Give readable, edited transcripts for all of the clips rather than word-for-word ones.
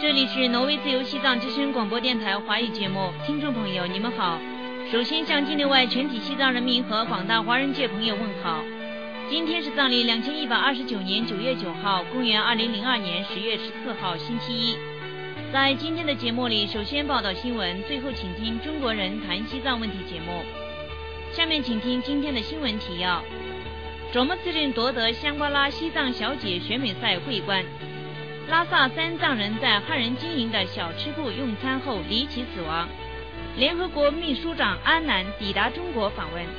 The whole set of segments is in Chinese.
这里是挪威自由西藏之声广播电台华语节目，听众朋友你们好。首先向境内外全体西藏人民和广大华人界朋友问好。今天是藏历2129年9月9号，公元2002年10月14号，星期一。在今天的节目里，首先报道新闻，最后请听中国人谈西藏问题节目。下面请听今天的新闻提要：卓木斯人夺得香巴拉西藏小姐选美赛桂冠。拉萨3藏人在汉人经营的小吃部用餐后离奇死亡。联合国秘书长安南抵达中国访问。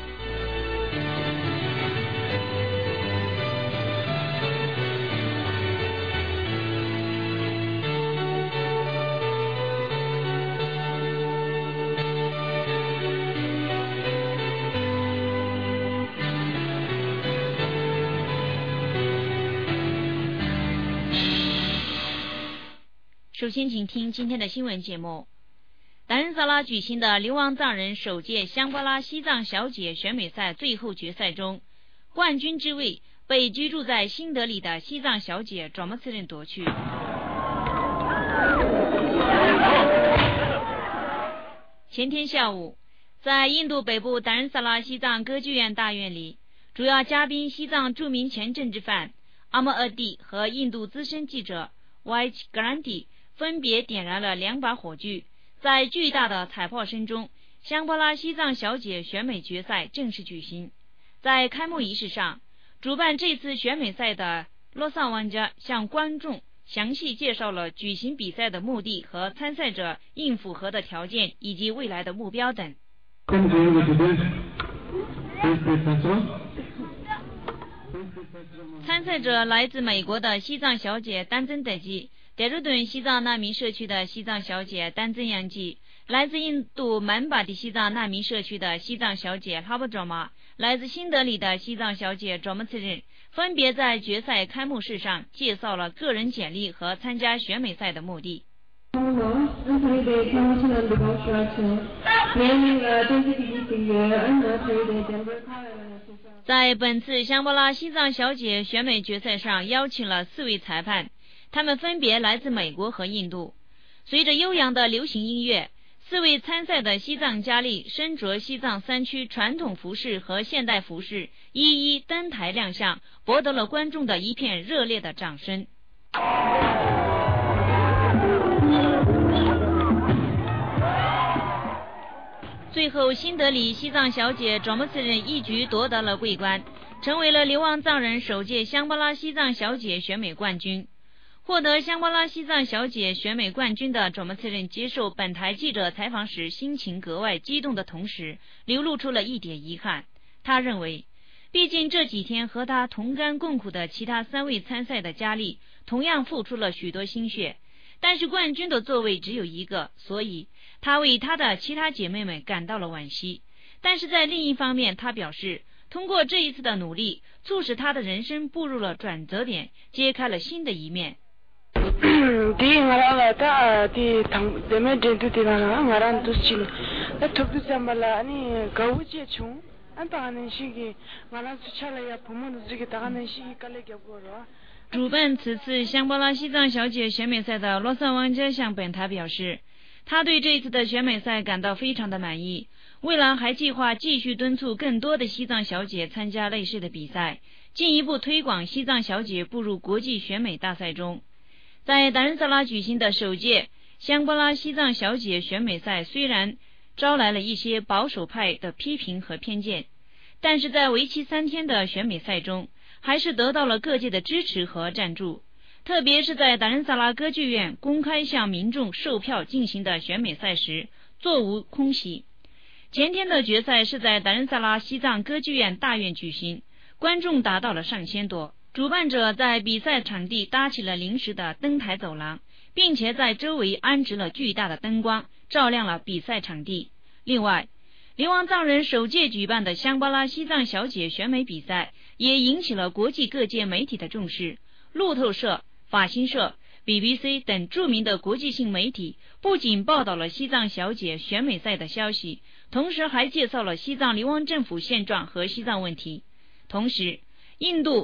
首先请听今天的新闻节目。达仁萨拉举行的流亡藏人首届香巴拉西藏小姐选美赛最后决赛中，冠军之位被居住在新德里的西藏小姐卓木斯人夺去。前天下午，在印度北部达仁萨拉西藏歌剧院大院里，主要嘉宾西藏著名前政治犯阿莫厄蒂和印度资深记者 Y. Gandhi分别点燃了2把火炬，在巨大的彩炮声中，香巴拉西藏小姐选美决赛正式举行。在开幕仪式上，主办这次选美赛的洛桑玩家向观众详细介绍了举行比赛的目的和参赛者应符合的条件以及未来的目标等。参赛者来自美国的西藏小姐丹增德基，德鲁顿西藏难民社区的西藏小姐丹增扬吉，来自印度曼巴迪西藏难民社区的西藏小姐哈布卓玛，来自新德里的西藏小姐卓木斯人，分别在决赛开幕式上介绍了个人简历和参加选美赛的目的。在本次香巴拉西藏小姐选美决赛上，邀请了4位裁判，他们分别来自美国和印度。随着悠扬的流行音乐，4位参赛的西藏佳丽身着西藏3区传统服饰和现代服饰，一一登台亮相，博得了观众的一片热烈的掌声。最后，新德里西藏小姐卓木斯人一举夺得了桂冠，成为了流亡藏人首届香巴拉西藏小姐选美冠军。获得香巴拉西藏小姐选美冠军的卓木斯人接受本台记者采访时，心情格外激动的同时，流露出了一点遗憾。他认为，毕竟这几天和他同甘共苦的其他3位参赛的佳丽，同样付出了许多心血，但是冠军的座位只有一个，所以他为他的其他姐妹们感到了惋惜。但是在另一方面，他表示，通过这一次的努力，促使他的人生步入了转折点，揭开了新的一面。主办此次香巴拉西藏小姐选美赛的罗桑王家向本台表示，他对这次的选美赛感到非常的满意，未来还计划继续敦促更多的西藏小姐参加类似的比赛，进一步推广西藏小姐步入国际选美大赛中。在达仁萨拉举行的首届香巴拉西藏小姐选美赛虽然招来了一些保守派的批评和偏见，但是在为期3天的选美赛中，还是得到了各界的支持和赞助。特别是在达仁萨拉歌剧院公开向民众售票进行的选美赛时，座无空席。前天的决赛是在达仁萨拉西藏歌剧院大院举行，观众达到了上千多。主办者在比赛场地搭起了临时的登台走廊，并且在周围安置了巨大的灯光，照亮了比赛场地。另外，流亡藏人首届举办的香巴拉西藏小姐选美比赛也引起了国际各界媒体的重视。路透社、法新社、BBC 等著名的国际性媒体不仅报道了西藏小姐选美赛的消息，同时还介绍了西藏流亡政府现状和西藏问题。同时，印度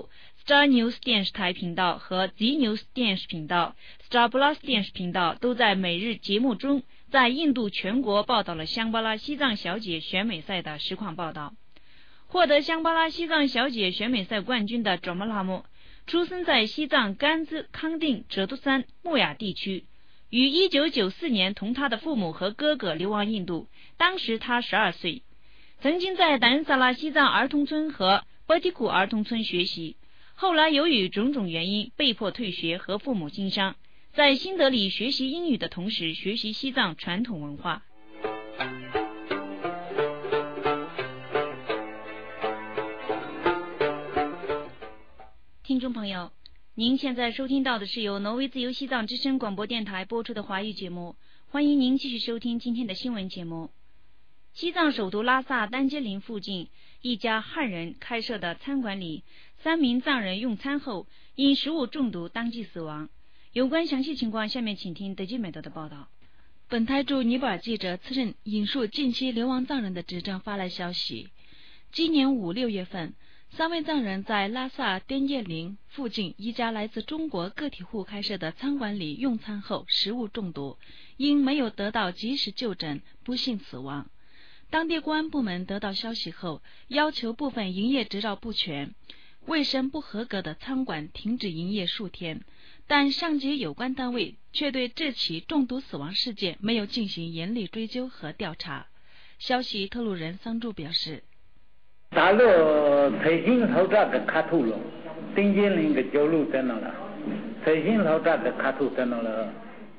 Star News 电视台频道和 Z News 电视频道、Star Plus 电视频道都在每日节目中在印度全国报道了香巴拉西藏小姐选美赛的实况报道。获得香巴拉西藏小姐选美赛冠军的卓玛拉木出生在西藏甘孜康定哲都山木雅地区，于1994年同他的父母和哥哥流亡印度，当时他12岁，曾经在达仁萨拉西藏儿童村和波提库儿童村学习，后来由于种种原因被迫退学和父母经商，在新德里学习英语的同时学习西藏传统文化。听众朋友，您现在收听到的是由挪威自由西藏之声广播电台播出的华语节目，欢迎您继续收听今天的新闻节目。西藏首都拉萨丹杰林附近一家汉人开设的餐馆里，3名藏人用餐后因食物中毒当即死亡。有关详细情况，下面请听德基美德的报道。 本台驻尼泊尔记者此任引述近期流亡藏人的执政发来消息，今年5、6月份，3位藏人在拉萨滇叶林附近一家来自中国个体户开设的餐馆里用餐后食物中毒，因没有得到及时就诊，不幸死亡。当地公安部门得到消息后，要求部分营业执照不全、卫生不合格的餐馆停止营业数天，但上级有关单位却对这起中毒死亡事件没有进行严厉追究和调查。消息透露人桑柱表示， 大陆财经好这个卡头了，丁金林个交流在那了，财经好这个卡头在那了。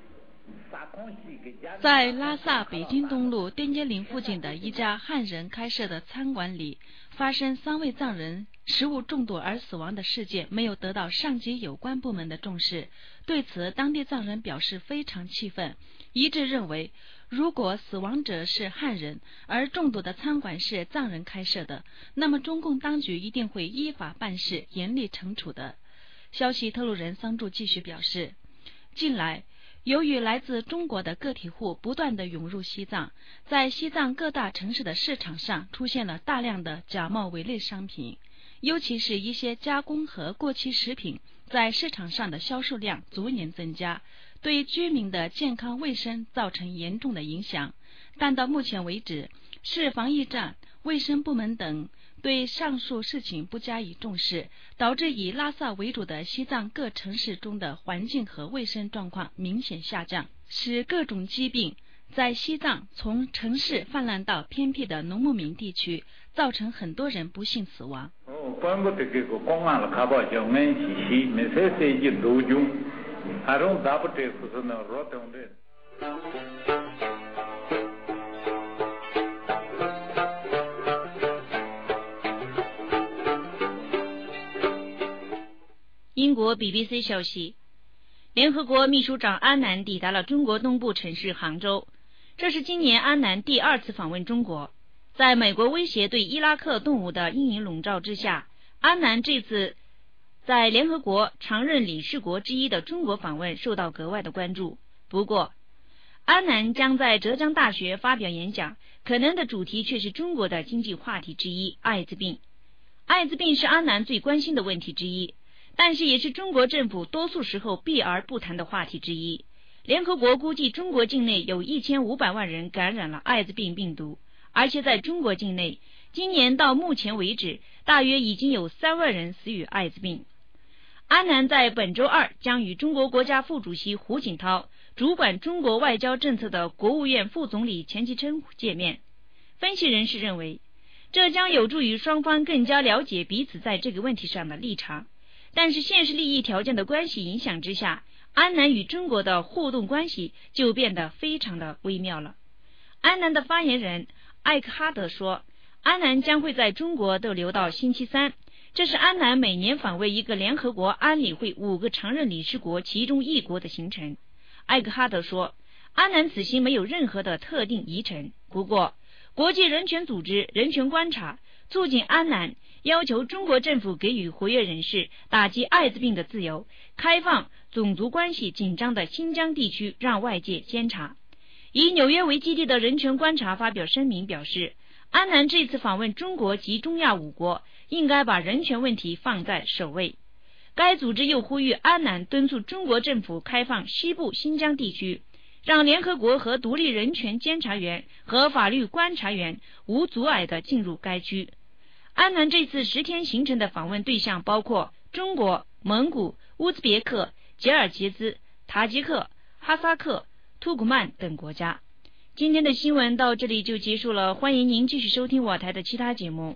在拉萨北京东路滇杰林附近的一家汉人开设的餐馆里，发生3位藏人食物中毒而死亡的事件没有得到上级有关部门的重视，对此当地藏人表示非常气愤，一致认为如果死亡者是汉人，而中毒的餐馆是藏人开设的，那么中共当局一定会依法办事，严厉惩处的。消息透露人桑柱继续表示，近来由于来自中国的个体户不断地涌入西藏，在西藏各大城市的市场上出现了大量的假冒伪劣商品，尤其是一些加工和过期食品在市场上的销售量逐年增加，对居民的健康卫生造成严重的影响。但到目前为止，市防疫站、卫生部门等对上述事情不加以重视，导致以拉萨为主的西藏各城市中的环境和卫生状况明显下降，使各种疾病在西藏从城市泛滥到偏僻的农牧民地区，造成很多人不幸死亡。 英国 BBC 消息，联合国秘书长安南抵达了中国东部城市杭州，这是今年安南第2次访问中国。在美国威胁对伊拉克动武的阴影笼罩之下，安南这次在联合国常任理事国之一的中国访问受到格外的关注。不过，安南将在浙江大学发表演讲，可能的主题却是中国的经济话题之一——艾滋病。艾滋病是安南最关心的问题之一，但是也是中国政府多数时候避而不谈的话题之一。联合国估计中国境内有1500万人感染了艾滋病病毒，而且在中国境内，今年到目前为止，大约已经有3万人死于艾滋病。安南在本周2将与中国国家副主席胡锦涛、主管中国外交政策的国务院副总理钱其琛见面。分析人士认为，这将有助于双方更加了解彼此在这个问题上的立场。但是现实利益条件的关系影响之下，安南与中国的互动关系就变得非常的微妙了。安南的发言人艾克哈德说，安南将会在中国逗留到星期3，这是安南每年访问一个联合国安理会5个常任理事国其中1国的行程。艾克哈德说，安南此行没有任何的特定议程，不过国际人权组织人权观察促进安南要求中国政府给予活跃人士打击艾滋病的自由，开放种族关系紧张的新疆地区让外界监察。以纽约为基地的人权观察发表声明表示，安南这次访问中国及中亚5国应该把人权问题放在首位。 该组织又呼吁安南敦促中国政府开放西部新疆地区，让联合国和独立人权监察员和法律观察员无阻碍地进入该区。安南这次10天行程的访问对象包括中国、蒙古、乌兹别克、吉尔吉斯、塔吉克、哈萨克、土库曼等国家。今天的新闻到这里就结束了，欢迎您继续收听我台的其他节目。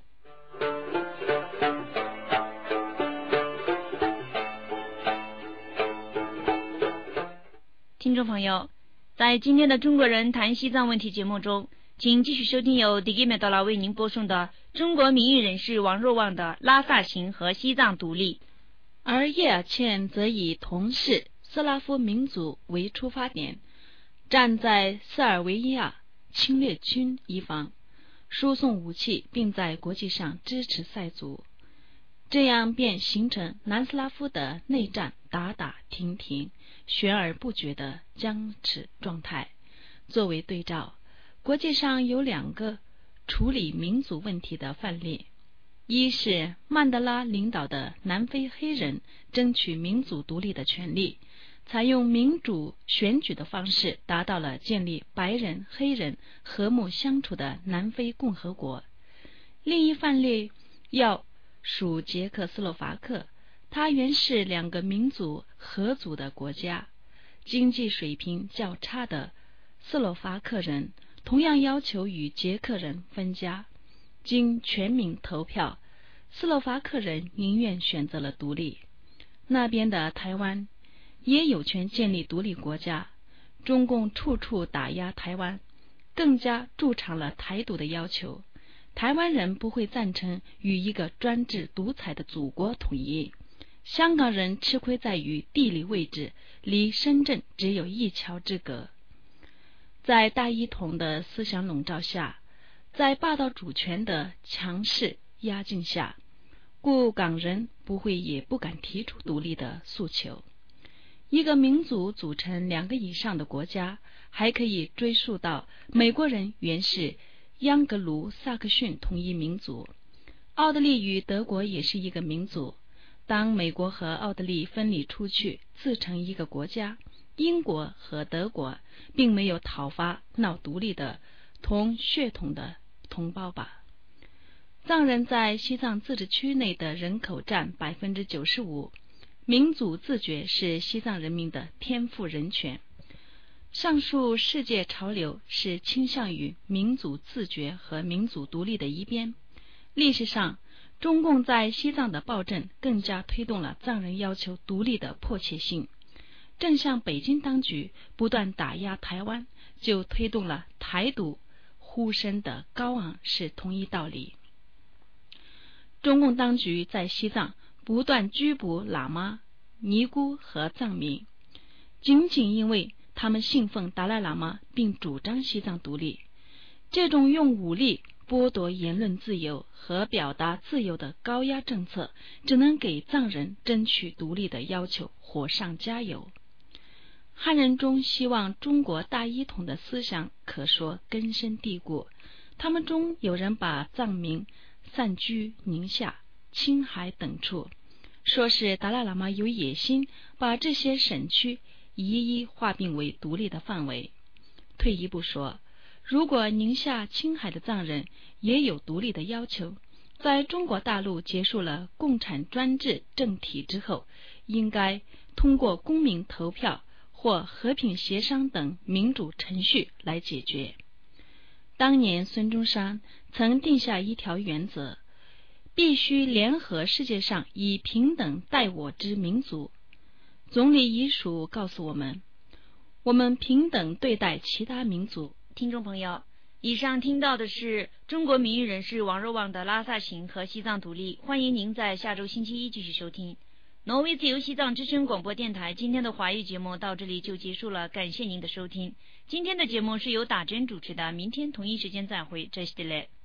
听众朋友，在今天的中国人谈西藏问题节目中，请继续收听由迪吉美道拉为您播送的中国民意人士王若望的拉萨行和西藏独立。 而叶尔茜则以同是斯拉夫民族为出发点，站在塞尔维亚侵略军一方，输送武器，并在国际上支持塞族，这样便形成南斯拉夫的内战打打停停、悬而不决的僵持状态。作为对照，国际上有2个处理民族问题的范例，一是曼德拉领导的南非黑人争取民族独立的权利，采用民主选举的方式达到了建立白人黑人和睦相处的南非共和国。另一范例要属捷克斯洛伐克，它原是2个民族合组的国家，经济水平较差的斯洛伐克人同样要求与捷克人分家。经全民投票，斯洛伐克人宁愿选择了独立。那边的台湾也有权建立独立国家，中共处处打压台湾，更加助长了台独的要求。台湾人不会赞成与一个专制独裁的祖国统一。香港人吃亏在于地理位置离深圳只有1桥之隔。在大一统的思想笼罩下，在霸道主权的强势压境下，故港人不会也不敢提出独立的诉求。一个民族组成2个以上的国家，还可以追溯到美国人原是盎格鲁撒克逊统一民族，奥地利与德国也是一个民族。当美国和奥地利分离出去，自成一个国家，英国和德国并没有讨伐闹独立的同血统的同胞吧。藏人在西藏自治区内的人口占 95%， 民族自觉是西藏人民的天赋人权。上述世界潮流是倾向于民族自觉和民族独立的一边。历史上，中共在西藏的暴政更加推动了藏人要求独立的迫切性，正像北京当局不断打压台湾，就推动了台独呼声的高昂是同一道理。中共当局在西藏不断拘捕喇嘛、尼姑和藏民，仅仅因为他们信奉达赖喇嘛并主张西藏独立。这种用武力剥夺言论自由和表达自由的高压政策，只能给藏人争取独立的要求火上加油。汉人中希望中国大一统的思想可说根深蒂固，他们中有人把藏民散居宁夏、青海等处，说是达赖喇嘛有野心把这些省区一一划并为独立的范围。退一步说，如果宁夏、青海的藏人也有独立的要求，在中国大陆结束了共产专制政体之后，应该通过公民投票或和平协商等民主程序来解决。当年孙中山曾定下一条原则，必须联合世界上以平等待我之民族。总理遗属告诉我们，我们平等对待其他民族。 听众朋友，以上听到的是中国民意人士王若望的拉萨行和西藏独立，欢迎您在下周星期一继续收听。挪威自由西藏之声广播电台今天的华语节目到这里就结束了，感谢您的收听。今天的节目是由打针主持的，明天同一时间再会，这是的嘞。